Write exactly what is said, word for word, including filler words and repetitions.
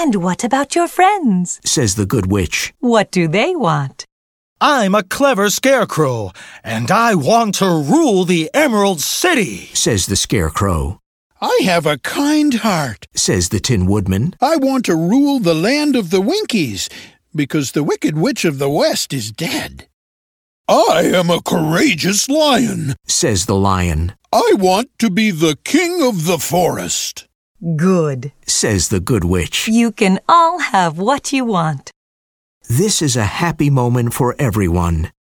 And what about your friends? Says the Good Witch. What do they want? I'm a clever scarecrow, and I want to rule the Emerald City, says the Scarecrow. I have a kind heart, says the Tin Woodman. I want to rule the land of the Winkies, because the Wicked Witch of the West is dead. I am a courageous lion, says the Lion. I want to be the king of the forest. Good, says the Good Witch. You can all have what you want. This is a happy moment for everyone.